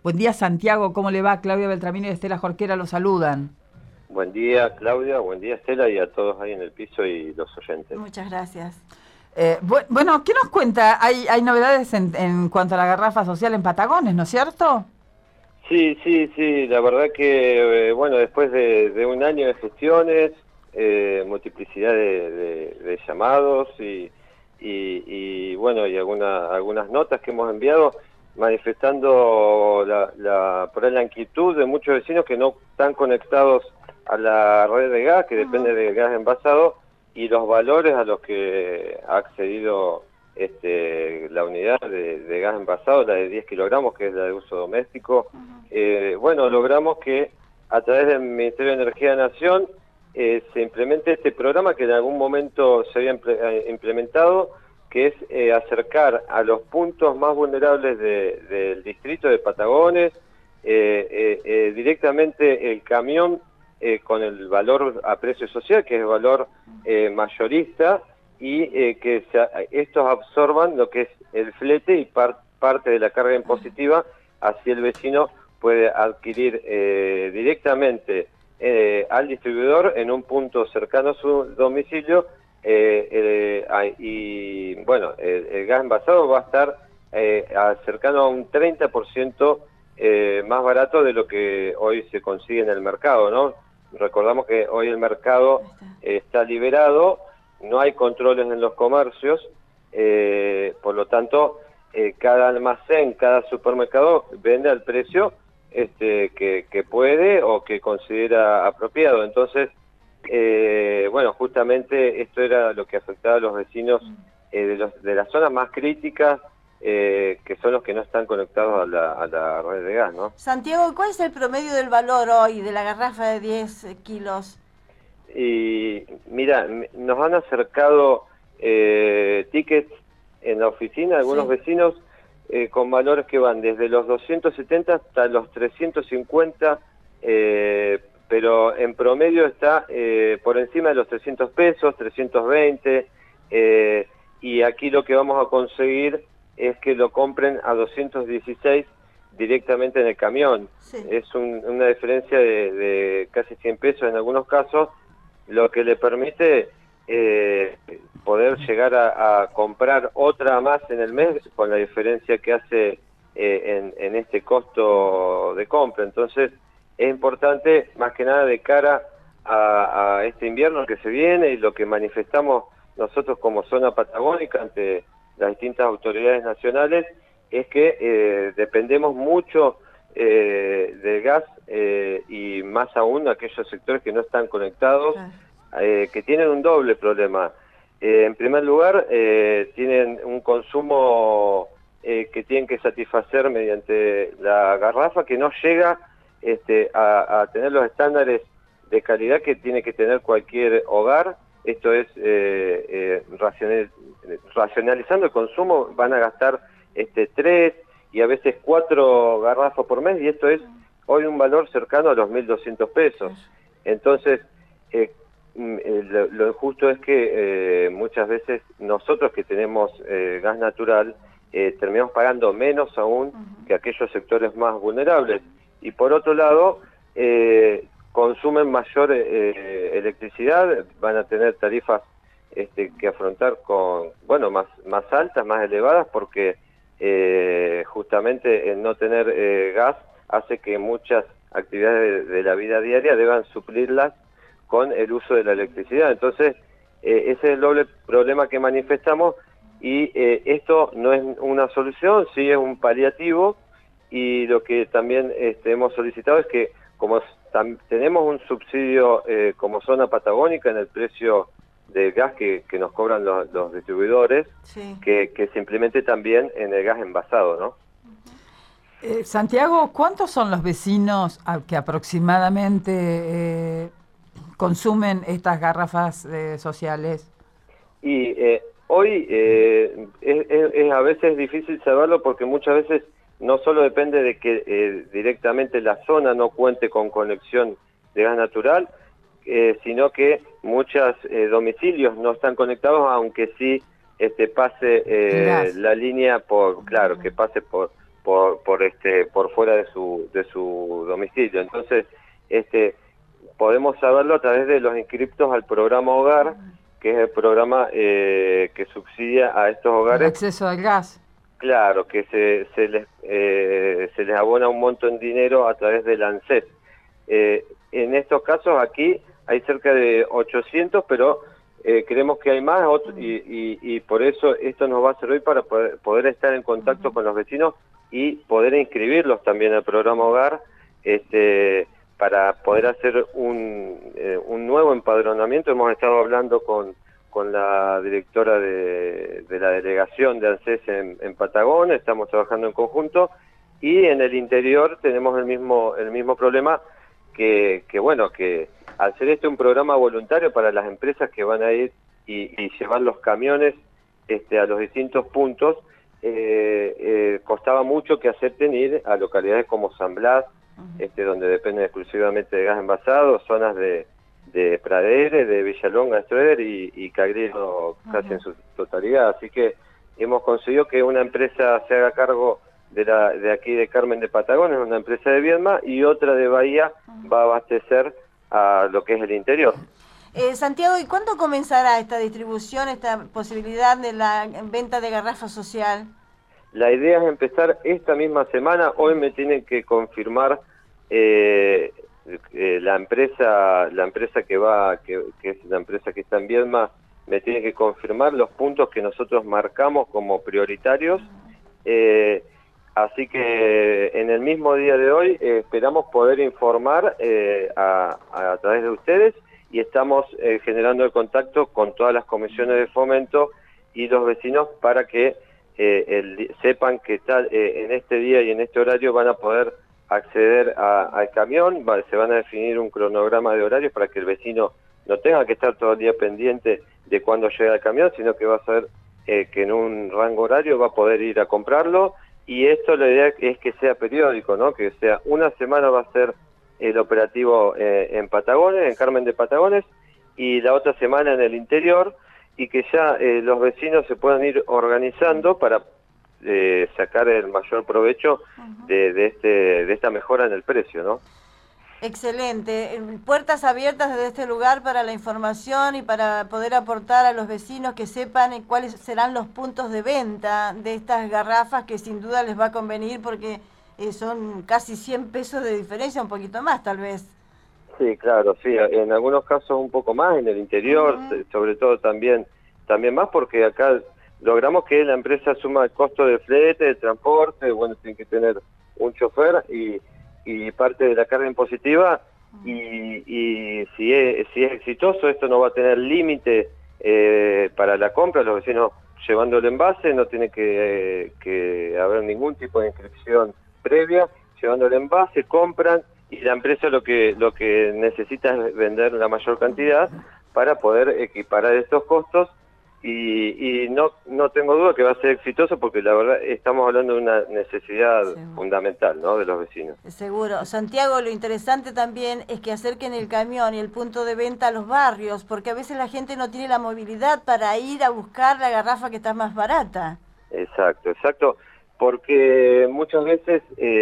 Buen día, Santiago, ¿cómo le va? Claudia Beltramino y Estela Jorquera lo saludan. Buen día, Claudia, buen día, Estela, y a todos ahí en el piso y los oyentes. Muchas gracias. Bueno, ¿qué nos cuenta? Hay novedades en cuanto a la garrafa social en Patagones, ¿no es cierto? Sí, sí, sí, la verdad que, bueno, después de un año de gestiones, multiplicidad de llamados bueno, y algunas notas que hemos enviado manifestando por ahí la inquietud de muchos vecinos que no están conectados a la red de gas, que depende del gas envasado, y los valores a los que ha accedido la unidad de gas envasado, la de 10 kilogramos, que es la de uso doméstico. Bueno, logramos que a través del Ministerio de Energía de Nación se implemente este programa que en algún momento se había implementado, que es acercar a los puntos más vulnerables del distrito de Patagones directamente el camión con el valor a precio social, que es el valor mayorista, y estos absorban lo que es el flete y parte de la carga impositiva, así el vecino puede adquirir directamente al distribuidor en un punto cercano a su domicilio, y bueno, el gas envasado va a estar cercano a un 30% más barato de lo que hoy se consigue en el mercado, ¿no? Recordamos que hoy el mercado está liberado, no hay controles en los comercios, por lo tanto, cada almacén, cada supermercado vende al precio que puede o que considera apropiado. Entonces, bueno, justamente esto era lo que afectaba a los vecinos de las zonas más críticas, que son los que no están conectados a la red de gas, ¿no? Santiago, ¿cuál es el promedio del valor hoy de la garrafa de 10 kilos? Y mira, nos han acercado tickets en la oficina, algunos vecinos, con valores que van desde los 270 hasta los 350, pero en promedio está por encima de los 300 pesos, 320, y aquí lo que vamos a conseguir es que lo compren a 216 directamente en el camión. Sí. Es una diferencia de casi 100 pesos en algunos casos, lo que le permite poder llegar a comprar otra más en el mes con la diferencia que hace en este costo de compra. Entonces es importante, más que nada de cara a este invierno que se viene, y lo que manifestamos nosotros como zona patagónica ante las distintas autoridades nacionales, es que dependemos mucho del gas, y más aún aquellos sectores que no están conectados, que tienen un doble problema. En primer lugar, tienen un consumo que tienen que satisfacer mediante la garrafa, que no llega a tener los estándares de calidad que tiene que tener cualquier hogar. Esto es, racionalizando el consumo, van a gastar 3 y a veces 4 garrafas por mes, y esto es hoy un valor cercano a los 1.200 pesos. Entonces, lo injusto es que muchas veces nosotros que tenemos gas natural terminamos pagando menos aún que aquellos sectores más vulnerables, y por otro lado consumen mayor electricidad, van a tener tarifas que afrontar con, bueno, más altas, más elevadas, porque justamente el no tener gas hace que muchas actividades de la vida diaria deban suplirlas con el uso de la electricidad. Entonces, ese es el doble problema que manifestamos, y esto no es una solución, sí es un paliativo, y lo que también hemos solicitado es que, como tenemos un subsidio como zona patagónica en el precio del gas que nos cobran los distribuidores, que se implemente también en el gas envasado, ¿no? Santiago, ¿cuántos son los vecinos que aproximadamente consumen estas garrafas sociales? Y hoy es a veces difícil saberlo, porque muchas veces no solo depende de que directamente la zona no cuente con conexión de gas natural, sino que muchos domicilios no están conectados, aunque sí pase la línea que pase por por fuera de su domicilio. Entonces, podemos saberlo a través de los inscriptos al programa Hogar, que es el programa que subsidia a estos El hogares. acceso al gas. Claro, que se les abona un monto en dinero a través del ANSES. En estos casos aquí hay cerca de 800, pero creemos que hay más y por eso esto nos va a servir para poder estar en contacto con los vecinos y poder inscribirlos también al programa Hogar, para poder hacer un nuevo empadronamiento. Hemos estado hablando con la directora de la delegación de ANSES en Patagones, estamos trabajando en conjunto, y en el interior tenemos el mismo problema, que bueno, que al ser un programa voluntario para las empresas que van a ir y llevar los camiones a los distintos puntos, costaba mucho que acepten ir a localidades como San Blas, donde dependen exclusivamente de gas envasado, zonas de Pradere, de Villalonga, Stroeder y Cagrilo casi en su totalidad. Así que hemos conseguido que una empresa se haga cargo de aquí de Carmen de Patagones, una empresa de Viedma, y otra de Bahía va a abastecer a lo que es el interior. Santiago, ¿y cuándo comenzará esta distribución, esta posibilidad de la venta de garrafa social? La idea es empezar esta misma semana. Hoy me tienen que confirmar la empresa que es la empresa que está en Viedma, me tiene que confirmar los puntos que nosotros marcamos como prioritarios. Así que en el mismo día de hoy esperamos poder informar a través de ustedes, y estamos generando el contacto con todas las comisiones de fomento y los vecinos para que sepan que en este día y en este horario van a poder acceder al camión. Se van a definir un cronograma de horarios para que el vecino no tenga que estar todo el día pendiente de cuándo llega el camión, sino que va a saber que en un rango horario va a poder ir a comprarlo. Y esto, la idea es que sea periódico, ¿no? Que sea una semana va a ser el operativo en Patagones, en Carmen de Patagones, y la otra semana en el interior, y que ya los vecinos se puedan ir organizando para sacar el mayor provecho de esta mejora en el precio, ¿no? Excelente. Puertas abiertas desde este lugar para la información y para poder aportar a los vecinos que sepan cuáles serán los puntos de venta de estas garrafas, que sin duda les va a convenir porque son casi 100 pesos de diferencia, un poquito más tal vez. Sí, claro, sí, en algunos casos un poco más, en el interior, sobre todo también más, porque acá logramos que la empresa asuma el costo de flete, de transporte, bueno, tiene que tener un chofer y parte de la carga impositiva, y si es exitoso, esto no va a tener límite para la compra. Los vecinos llevando el envase, no tiene que haber ningún tipo de inscripción previa, llevando el envase, compran, y la empresa lo que necesita es vender la mayor cantidad para poder equiparar estos costos, y no tengo duda que va a ser exitoso, porque la verdad estamos hablando de una necesidad fundamental, ¿no?, de los vecinos. Seguro. Santiago, lo interesante también es que acerquen el camión y el punto de venta a los barrios, porque a veces la gente no tiene la movilidad para ir a buscar la garrafa que está más barata. Exacto, porque muchas veces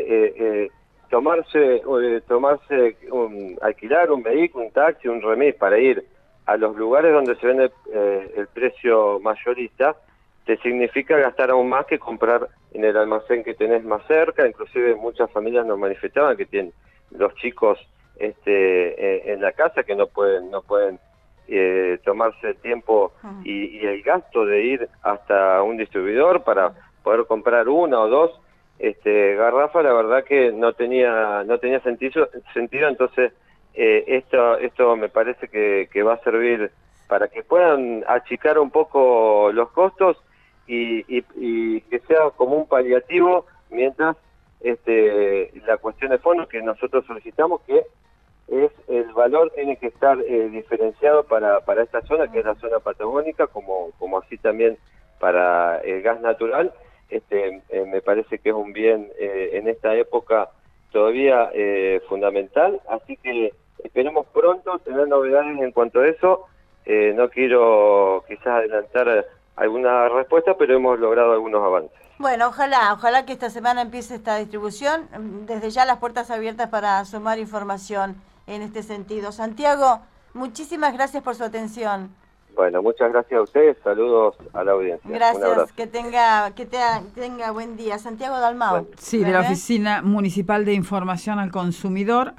alquilar un vehículo, un taxi, un remis para ir a los lugares donde se vende el precio mayorista, te significa gastar aún más que comprar en el almacén que tenés más cerca. Inclusive muchas familias nos manifestaban que tienen los chicos en la casa, que no pueden tomarse el tiempo y el gasto de ir hasta un distribuidor para poder comprar una o dos garrafas. La verdad que no tenía sentido. Entonces esto me parece que va a servir para que puedan achicar un poco los costos y que sea como un paliativo, mientras la cuestión de fondo que nosotros solicitamos, que es el valor tiene que estar diferenciado para esta zona, que es la zona patagónica, como así también para el gas natural. Me parece que es un bien en esta época todavía fundamental, así que esperemos pronto tener novedades en cuanto a eso. No quiero quizás adelantar alguna respuesta, pero hemos logrado algunos avances. Bueno, ojalá que esta semana empiece esta distribución. Desde ya las puertas abiertas para sumar información en este sentido. Santiago, muchísimas gracias por su atención. Bueno, muchas gracias a ustedes, saludos a la audiencia. Gracias, que tenga buen día. Santiago Dalmau. Sí, de la Oficina Municipal de Información al Consumidor.